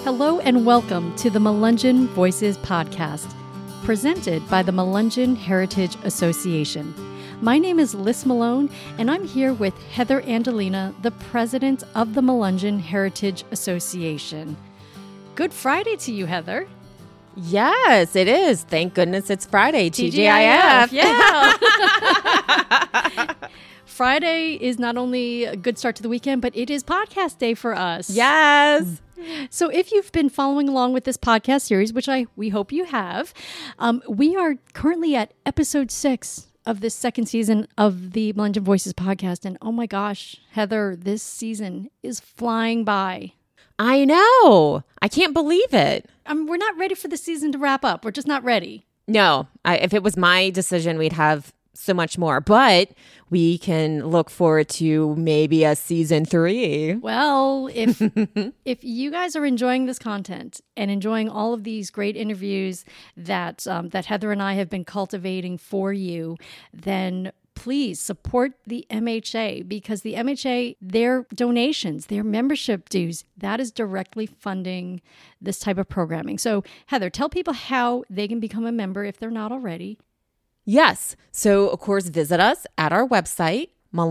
Hello and welcome to the Melungeon Voices podcast, presented by the Melungeon Heritage Association. My name is Liz Malone, and I'm here with Heather Andolina, the president of the Melungeon Heritage Association. Good Friday to you, Heather. Yes, it is. Thank goodness it's Friday. TGIF. Yeah. Friday is not only a good start to the weekend, but it is podcast day for us. Yes. So if you've been following along with this podcast series, which we hope you have, we are currently at episode 6 of this second season of the Melungeon Voices podcast. And oh my gosh, Heather, this season is flying by. I know. I can't believe it. We're not ready for the season to wrap up. We're just not ready. No, if it was my decision, we'd have so much more. But we can look forward to maybe a season 3. Well, if you guys are enjoying this content and enjoying all of these great interviews that Heather and I have been cultivating for you, then please support the MHA, because the MHA, their donations, their membership dues, that is directly funding this type of programming. So Heather, tell people how they can become a member if they're not already. Yes. So, of course, visit us at our website,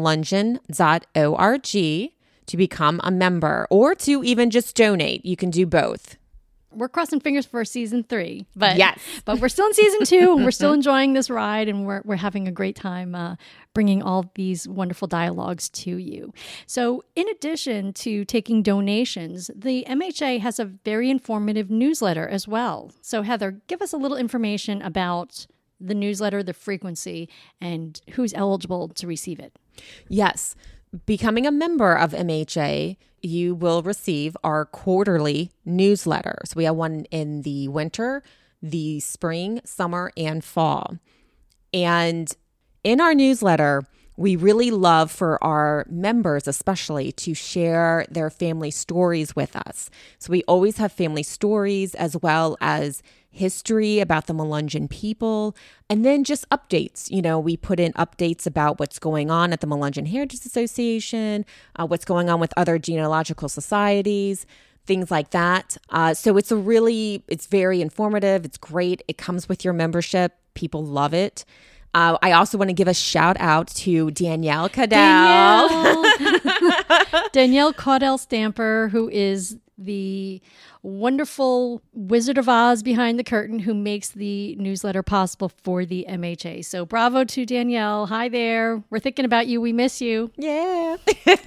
melungeon.org, to become a member or to even just donate. You can do both. We're crossing fingers for season 3, but yes, but we're still in season 2, and we're still enjoying this ride, and we're having a great time bringing all these wonderful dialogues to you. So, in addition to taking donations, the MHA has a very informative newsletter as well. So, Heather, give us a little information about the newsletter, the frequency, and who's eligible to receive it. Yes. Becoming a member of MHA, you will receive our quarterly newsletters. We have one in the winter, the spring, summer, and fall. And in our newsletter, we really love for our members especially to share their family stories with us. So we always have family stories as well as history about the Melungeon people, and then just updates. You know, we put in updates about what's going on at the Melungeon Heritage Association, what's going on with other genealogical societies, things like that. So it's very informative. It's great. It comes with your membership. People love it. I also want to give a shout out to Danielle Caudell. Danielle Caudell Stamper, who is the wonderful Wizard of Oz behind the curtain who makes the newsletter possible for the MHA. So bravo to Danielle. Hi there. We're thinking about you. We miss you. Yeah.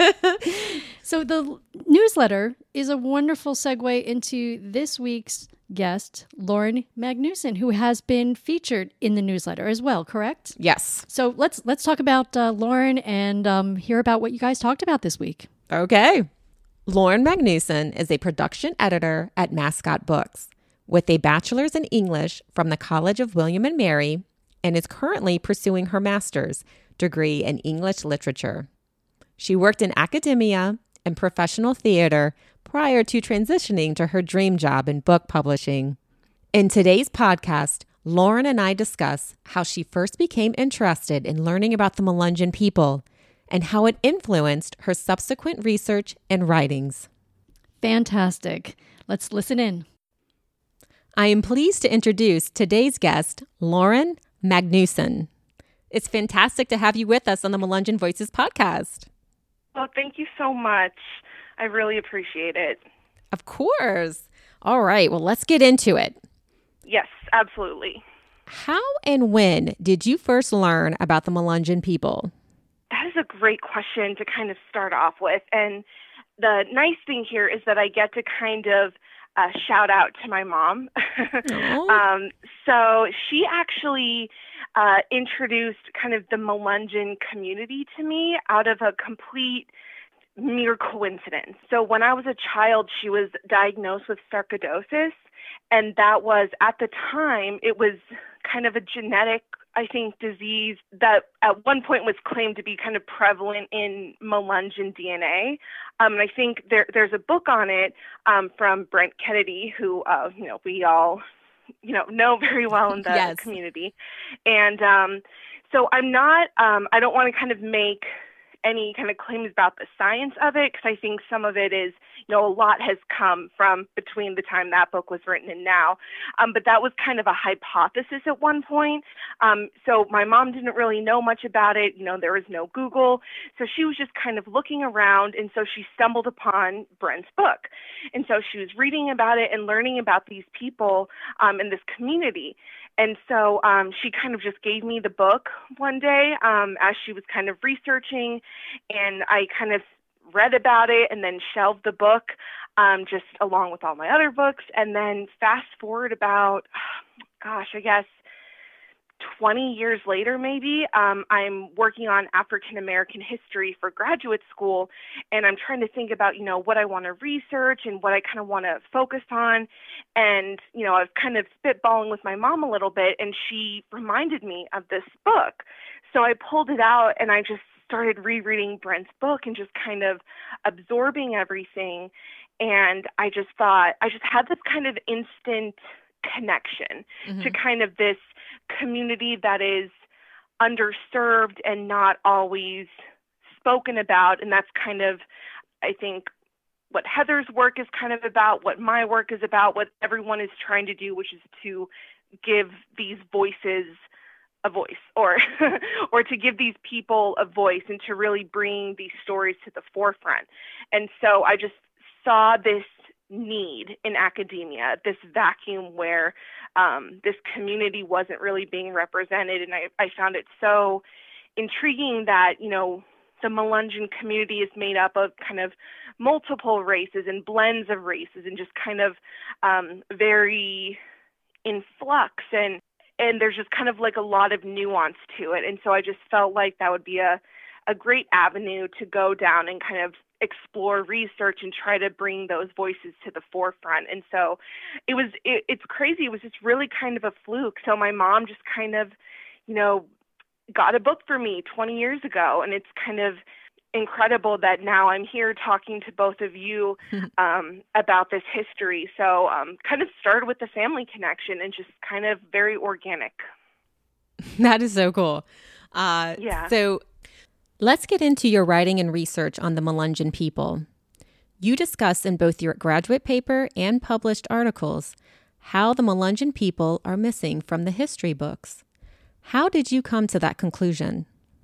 So the newsletter is a wonderful segue into this week's guest, Lauren Magnuson, who has been featured in the newsletter as well, correct? Yes. So let's talk about Lauren and hear about what you guys talked about this week. Okay. Lauren Magnuson is a production editor at Mascot Books with a bachelor's in English from the College of William and Mary and is currently pursuing her master's degree in English literature. She worked in academia and professional theater prior to transitioning to her dream job in book publishing. In today's podcast, Lauren and I discuss how she first became interested in learning about the Melungeon people and how it influenced her subsequent research and writings. Fantastic. Let's listen in. I am pleased to introduce today's guest, Lauren Magnuson. It's fantastic to have you with us on the Melungeon Voices podcast. Well, thank you so much. I really appreciate it. Of course. All right. Well, let's get into it. Yes, absolutely. How and when did you first learn about the Melungeon people? That is a great question to kind of start off with. And the nice thing here is that I get to kind of shout out to my mom. So she actually introduced kind of the Melungeon community to me out of a complete mere coincidence. So when I was a child, she was diagnosed with sarcoidosis. And that was, at the time, it was kind of a genetic, I think, disease that at one point was claimed to be kind of prevalent in Melungeon DNA. And I think there's a book on it from Brent Kennedy, who we all know very well in the yes. community. And so I'm not, I don't want to kind of make any kind of claims about the science of it, because I think some of it is, a lot has come from between the time that book was written and now. But that was kind of a hypothesis at one point. So my mom didn't really know much about it. There was no Google. So she was just kind of looking around. And so she stumbled upon Brent's book. And so she was reading about it and learning about these people in this community. And so she kind of just gave me the book one day as she was kind of researching, and I kind of read about it and then shelved the book just along with all my other books. And then fast forward about, I guess 20 years later, maybe, I'm working on African American history for graduate school, and I'm trying to think about, what I want to research and what I kind of want to focus on. And, I was kind of spitballing with my mom a little bit, and she reminded me of this book. So I pulled it out and I just started rereading Brent's book and just kind of absorbing everything. And I just thought, I just had this kind of instant connection to kind of this community that is underserved and not always spoken about. And that's kind of, I think, what Heather's work is kind of about, what my work is about, what everyone is trying to do, which is to give these voices a voice, or or to give these people a voice and to really bring these stories to the forefront. And so I just saw this need in academia, this vacuum where this community wasn't really being represented. And I found it so intriguing that, the Melungeon community is made up of kind of multiple races and blends of races and just kind of very in flux. And there's just kind of like a lot of nuance to it. And so I just felt like that would be a great avenue to go down and kind of explore research and try to bring those voices to the forefront. And so it's crazy. It was just really kind of a fluke. So my mom just kind of, got a book for me 20 years ago. And it's kind of incredible that now I'm here talking to both of you about this history. So kind of started with the family connection and just kind of very organic. That is so cool. Yeah. So let's get into your writing and research on the Melungeon people. You discuss in both your graduate paper and published articles how the Melungeon people are missing from the history books. How did you come to that conclusion?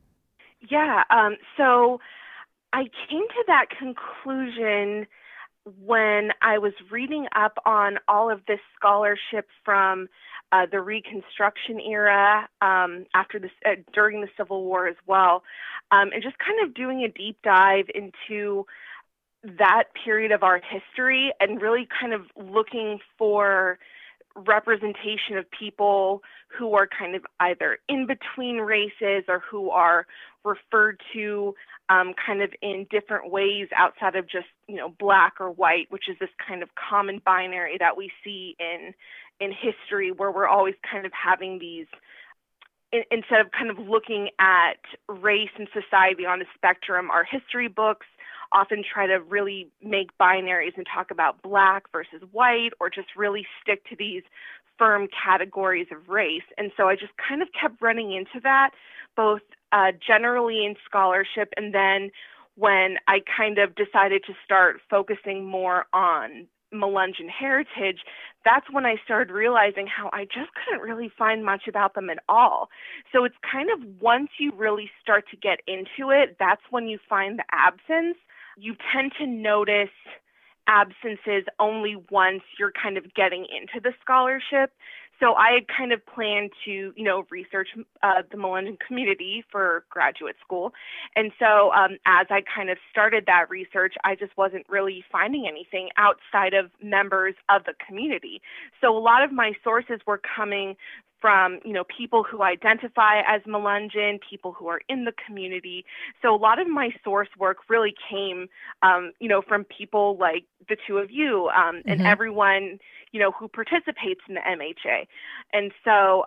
Yeah, so I came to that conclusion when I was reading up on all of this scholarship from the Reconstruction era, after this, during the Civil War as well, and just kind of doing a deep dive into that period of our history and really kind of looking for representation of people who are kind of either in between races or who are referred to kind of in different ways outside of just, black or white, which is this kind of common binary that we see in history, where we're always kind of having these, instead of kind of looking at race and society on a spectrum, our history books often try to really make binaries and talk about black versus white, or just really stick to these firm categories of race. And so I just kind of kept running into that, both generally in scholarship, and then when I kind of decided to start focusing more on Melungeon heritage, that's when I started realizing how I just couldn't really find much about them at all. So it's kind of, once you really start to get into it, that's when you find the absence. You tend to notice absences only once you're kind of getting into the scholarship. So I had kind of planned to, research the Melungeon community for graduate school. And so as I kind of started that research, I just wasn't really finding anything outside of members of the community. So a lot of my sources were coming from, people who identify as Melungeon, people who are in the community. So a lot of my source work really came, from people like the two of you and everyone, who participates in the MHA. And so,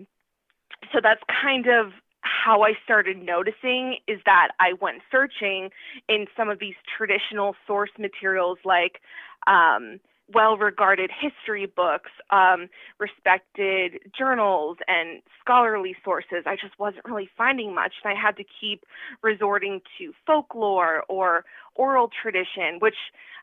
so that's kind of how I started noticing, is that I went searching in some of these traditional source materials, like well-regarded history books, respected journals, and scholarly sources. I just wasn't really finding much, and I had to keep resorting to folklore or oral tradition, which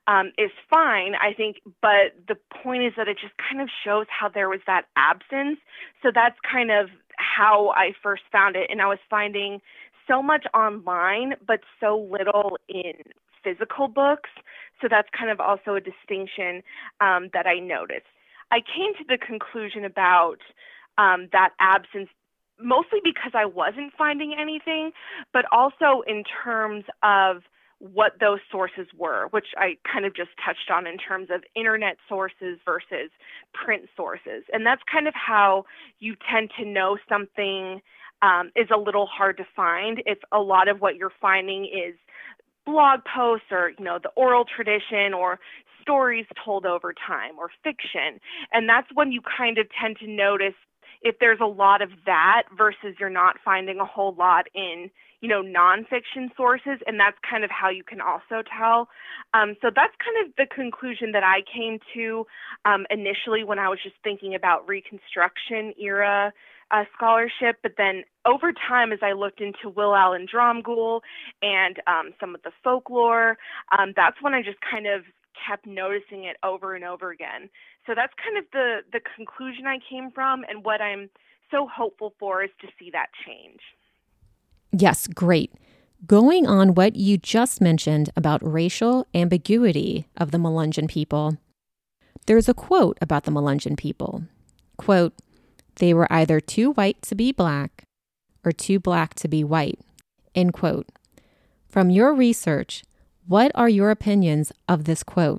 is fine, I think. But the point is that it just kind of shows how there was that absence. So that's kind of how I first found it. And I was finding so much online, but so little in physical books. So that's kind of also a distinction that I noticed. I came to the conclusion about that absence mostly because I wasn't finding anything, but also in terms of what those sources were, which I kind of just touched on in terms of internet sources versus print sources. And that's kind of how you tend to know something is a little hard to find if a lot of what you're finding is blog posts or, the oral tradition or stories told over time or fiction. And that's when you kind of tend to notice if there's a lot of that versus you're not finding a whole lot in, nonfiction sources. And that's kind of how you can also tell. So that's kind of the conclusion that I came to initially when I was just thinking about Reconstruction era scholarship. But then over time, as I looked into Will Allen Dromgoole and some of the folklore, that's when I just kind of kept noticing it over and over again. So that's kind of the conclusion I came from, and what I'm so hopeful for is to see that change. Yes, great. Going on what you just mentioned about racial ambiguity of the Melungeon people, there's a quote about the Melungeon people. Quote, "They were either too white to be black or too black to be white." End quote. From your research, what are your opinions of this quote?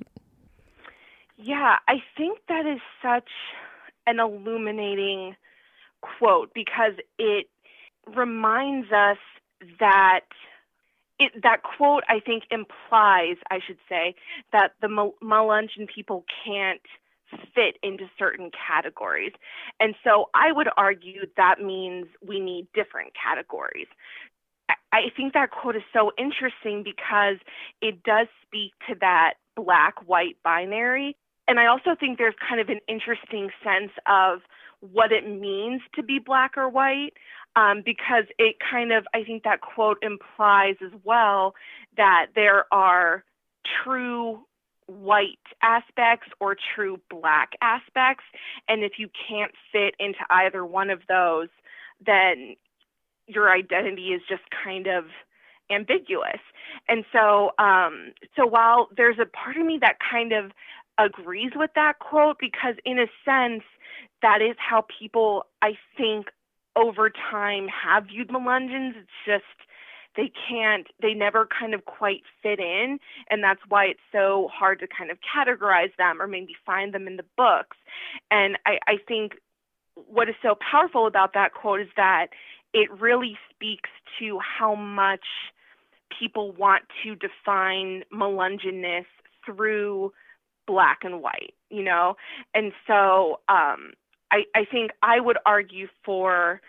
Yeah, I think that is such an illuminating quote because it reminds us that that quote, I think, implies, I should say, that the Melungeon people can't fit into certain categories. And so I would argue that means we need different categories. I think that quote is so interesting because it does speak to that black-white binary. And I also think there's kind of an interesting sense of what it means to be black or white, because it kind of, I think that quote implies as well that there are true white aspects or true black aspects. And if you can't fit into either one of those, then your identity is just kind of ambiguous. And so, so while there's a part of me that kind of agrees with that quote, because in a sense, that is how people, I think, over time have viewed Melungeons. It's just they never kind of quite fit in. And that's why it's so hard to kind of categorize them or maybe find them in the books. And I think what is so powerful about that quote is that it really speaks to how much people want to define Melungeonness through black and white, And so I think I would argue for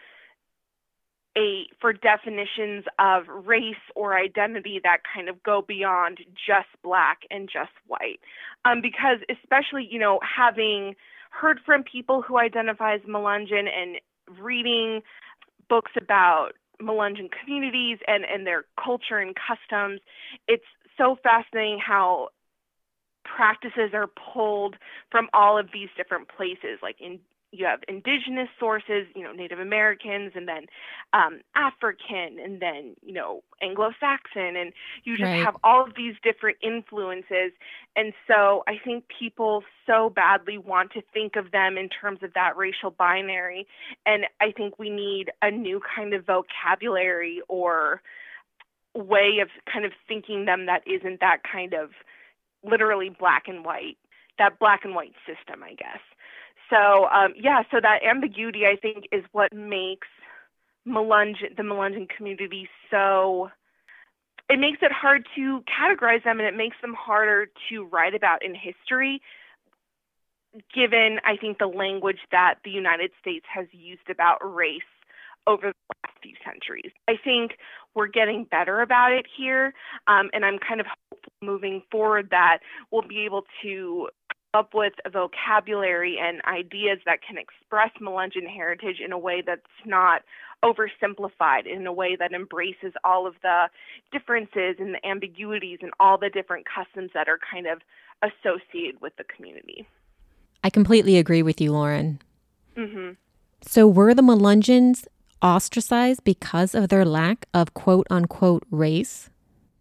definitions of race or identity that kind of go beyond just black and just white. Because especially, having heard from people who identify as Melungeon and reading books about Melungeon communities and their culture and customs, it's so fascinating how practices are pulled from all of these different places. Like you have indigenous sources, Native Americans, and then African, and then, Anglo-Saxon, and you just have all of these different influences. And so I think people so badly want to think of them in terms of that racial binary. And I think we need a new kind of vocabulary or way of kind of thinking them that isn't that kind of literally black and white, that black and white system, I guess. So, so that ambiguity, I think, is what makes the Melungeon community it makes it hard to categorize them, and it makes them harder to write about in history, given, I think, the language that the United States has used about race over the last few centuries. I think we're getting better about it here, and I'm kind of hopeful moving forward that we'll be able to up with a vocabulary and ideas that can express Melungeon heritage in a way that's not oversimplified, in a way that embraces all of the differences and the ambiguities and all the different customs that are kind of associated with the community. I completely agree with you, Lauren. Mm-hmm. So were the Melungeons ostracized because of their lack of quote unquote race?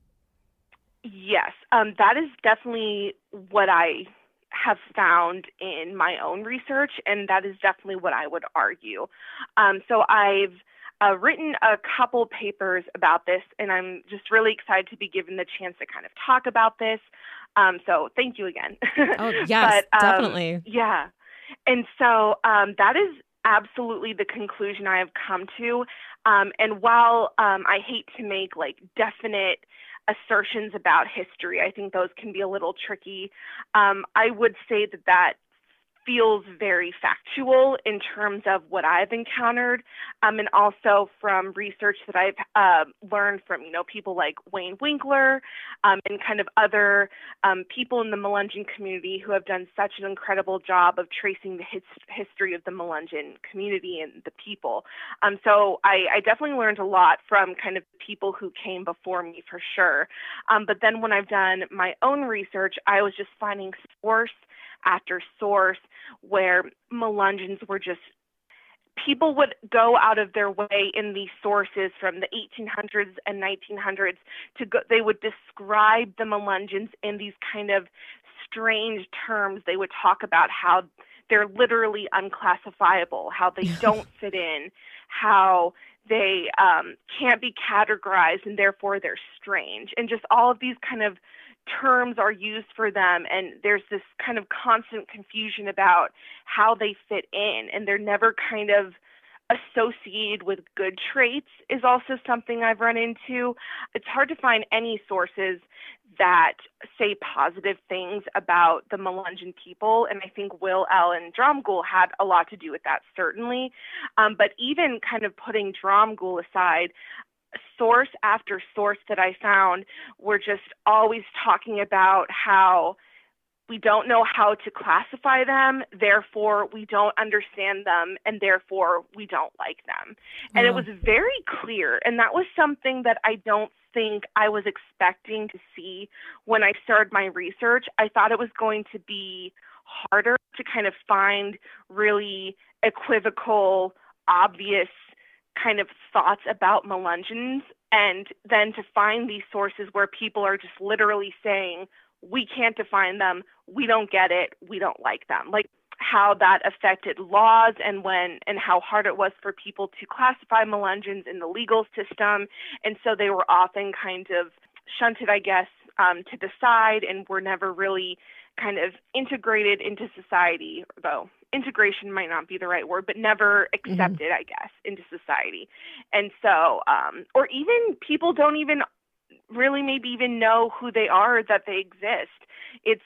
Yes, that is definitely what I have found in my own research, and that is definitely what I would argue. So I've written a couple papers about this, and I'm just really excited to be given the chance to kind of talk about this. So thank you again. Oh, yes, definitely. Yeah. And so that is absolutely the conclusion I have come to. And while I hate to make like definite assertions about history, I think those can be a little tricky. I would say that feels very factual in terms of what I've encountered, and also from research that I've learned from, people like Wayne Winkler, and kind of other people in the Melungeon community who have done such an incredible job of tracing the history of the Melungeon community and the people. So I definitely learned a lot from kind of people who came before me, for sure. But then when I've done my own research, I was just finding source after source where Melungeons were just, people would go out of their way in these sources from the 1800s and 1900s they would describe the Melungeons in these kind of strange terms. They would talk about how they're literally unclassifiable, how they don't fit in, how they can't be categorized and therefore they're strange. And just all of these kind of terms are used for them, and there's this kind of constant confusion about how they fit in, and they're never kind of associated with good traits is also something I've run into. It's hard to find any sources that say positive things about the Melungeon people, and I think Will Allen Dromgoole had a lot to do with that, certainly. But even kind of putting Dromgoole aside, source after source that I found were just always talking about how we don't know how to classify them, therefore we don't understand them, and therefore we don't like them. And it was very clear, and that was something that I don't think I was expecting to see when I started my research. I thought it was going to be harder to kind of find really equivocal, obvious kind of thoughts about Melungeons, and then to find these sources where people are just literally saying, we can't define them, we don't get it, we don't like them. Like how that affected laws and how hard it was for people to classify Melungeons in the legal system. And so they were often kind of shunted, I guess, to the side and were never really kind of integrated into society, though integration might not be the right word, but never accepted, I guess, into society. And so, or even people don't even really maybe even know who they are, that they exist. It's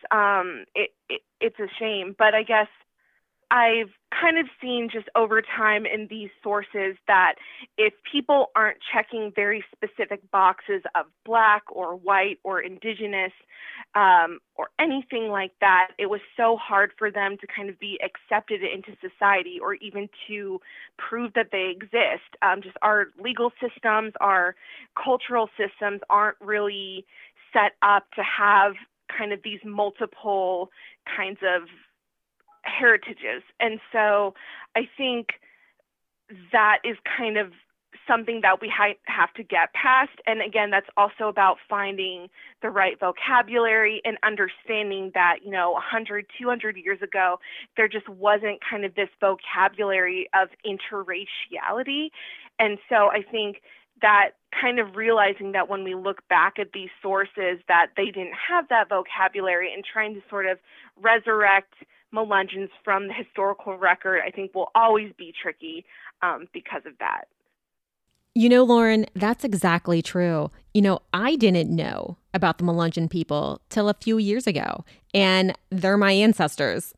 a shame, but I guess I've kind of seen just over time in these sources that if people aren't checking very specific boxes of Black or white or Indigenous or anything like that, it was so hard for them to kind of be accepted into society or even to prove that they exist. Just our legal systems, our cultural systems aren't really set up to have kind of these multiple kinds of heritages. And so I think that is kind of something that we have to get past. And again, that's also about finding the right vocabulary and understanding that, 100, 200 years ago, there just wasn't kind of this vocabulary of interraciality. And so I think that kind of realizing that when we look back at these sources that they didn't have that vocabulary and trying to sort of resurrect Melungeons from the historical record, I think will always be tricky because of that. Lauren, that's exactly true. I didn't know about the Melungeon people till a few years ago, and they're my ancestors.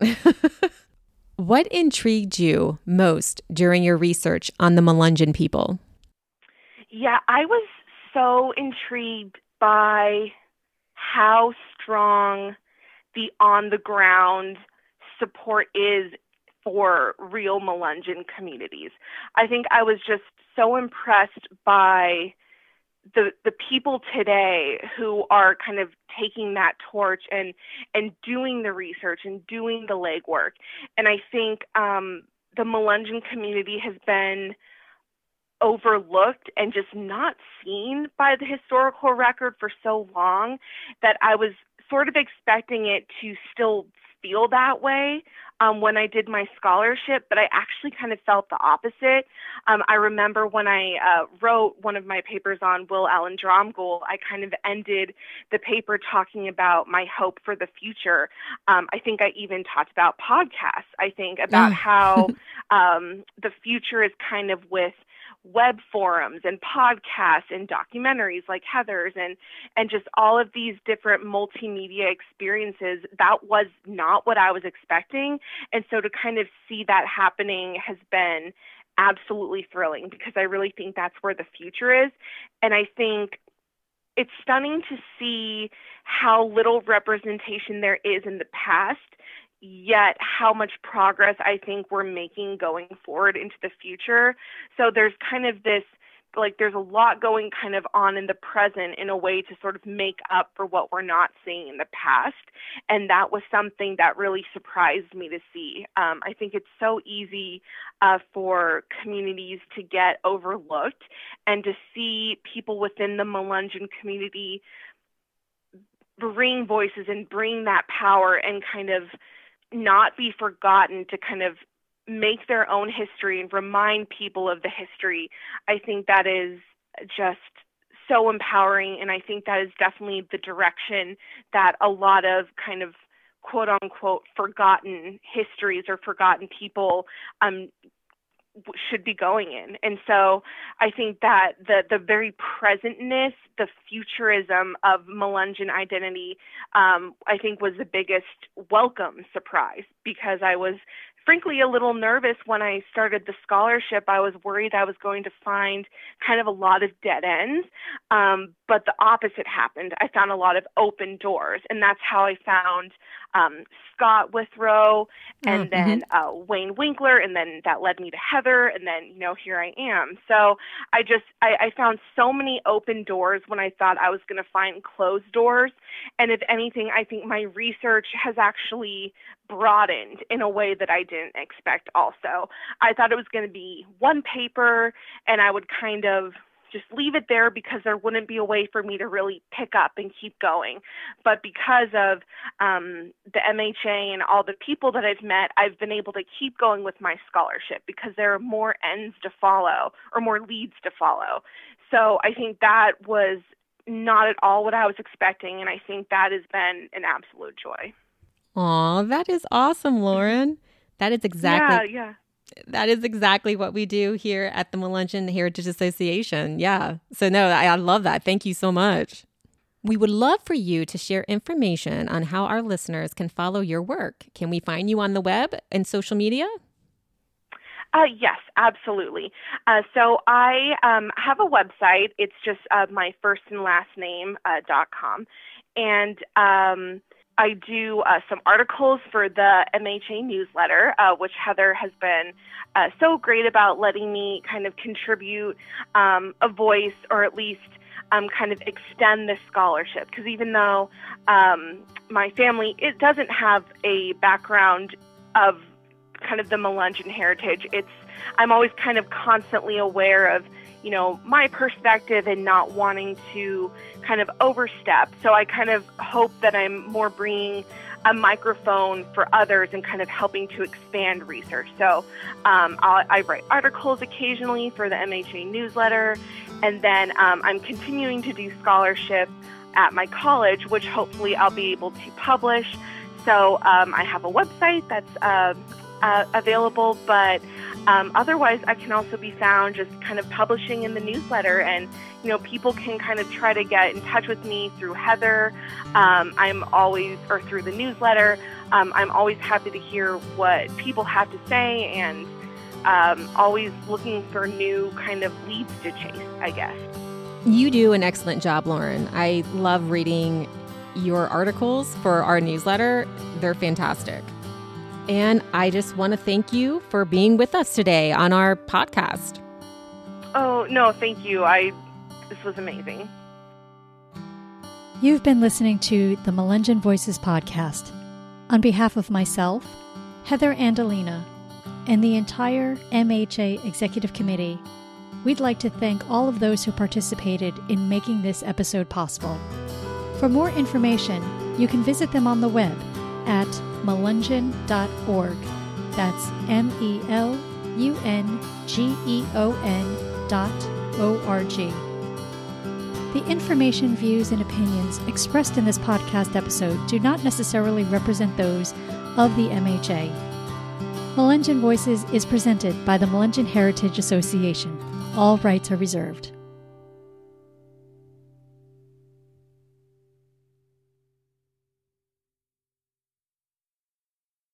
What intrigued you most during your research on the Melungeon people? Yeah, I was so intrigued by how strong the on-the-ground support is for real Melungeon communities. I think I was just so impressed by the people today who are kind of taking that torch and doing the research and doing the legwork. And I think the Melungeon community has been overlooked and just not seen by the historical record for so long that I was sort of expecting it to still feel that way when I did my scholarship, but I actually kind of felt the opposite. I remember when I wrote one of my papers on Will Allen Dromgoole, I kind of ended the paper talking about my hope for the future. I think I even talked about podcasts. I think about how the future is kind of with web forums and podcasts and documentaries like Heather's and just all of these different multimedia experiences. That was not what I was expecting. And so to kind of see that happening has been absolutely thrilling, because I really think that's where the future is. And I think it's stunning to see how little representation there is in the past, yet how much progress I think we're making going forward into the future. So there's kind of this, like, there's a lot going kind of on in the present in a way to sort of make up for what we're not seeing in the past. And that was something that really surprised me to see. I think it's so easy for communities to get overlooked, and to see people within the Melungeon community bring voices and bring that power and kind of not be forgotten to kind of make their own history and remind people of the history. I think that is just so empowering, and I think that is definitely the direction that a lot of kind of quote unquote forgotten histories or forgotten people should be going in. And so I think that the very presentness, the futurism of Melungeon identity, I think was the biggest welcome surprise, because I was frankly a little nervous when I started the scholarship. I was worried I was going to find kind of a lot of dead ends, but the opposite happened. I found a lot of open doors, and that's how I found Scott Withrow, and then Wayne Winkler, and then that led me to Heather, and then, you know, here I am. So I found so many open doors when I thought I was going to find closed doors. And if anything, I think my research has actually broadened in a way that I didn't expect also. I thought it was going to be one paper, and I would kind of just leave it there because there wouldn't be a way for me to really pick up and keep going. But because of the MHA and all the people that I've met, I've been able to keep going with my scholarship because there are more ends to follow, or more leads to follow. So I think that was not at all what I was expecting, and I think that has been an absolute joy. Aw, that is awesome, Lauren. That is exactly That is exactly what we do here at the Melungeon Heritage Association. Yeah. So no, I love that. Thank you so much. We would love for you to share information on how our listeners can follow your work. Can we find you on the web and social media? Yes, absolutely. So I have a website. It's just my first and last name .com. And I do some articles for the MHA newsletter, which Heather has been so great about letting me kind of contribute a voice, or at least kind of extend the scholarship. Because even though my family, it doesn't have a background of kind of the Melungeon heritage, I'm always kind of constantly aware of, you know, my perspective and not wanting to kind of overstep. So I kind of hope that I'm more bringing a microphone for others and kind of helping to expand research. So I write articles occasionally for the MHA newsletter, and then I'm continuing to do scholarship at my college, which hopefully I'll be able to publish. So I have a website that's available, but otherwise I can also be found just kind of publishing in the newsletter, and, you know, people can kind of try to get in touch with me through Heather. Or through the newsletter. I'm always happy to hear what people have to say, and always looking for new kind of leads to chase, I guess. You do an excellent job, Lauren. I love reading your articles for our newsletter. They're fantastic. And I just want to thank you for being with us today on our podcast. Oh, no, thank you. This was amazing. You've been listening to the Melungeon Voices podcast. On behalf of myself, Heather Andolina, and the entire MHA Executive Committee, we'd like to thank all of those who participated in making this episode possible. For more information, you can visit them on the web at melungeon.org. That's melungeon.org. The information, views, and opinions expressed in this podcast episode do not necessarily represent those of the MHA. Melungeon Voices is presented by the Melungeon Heritage Association. All rights are reserved.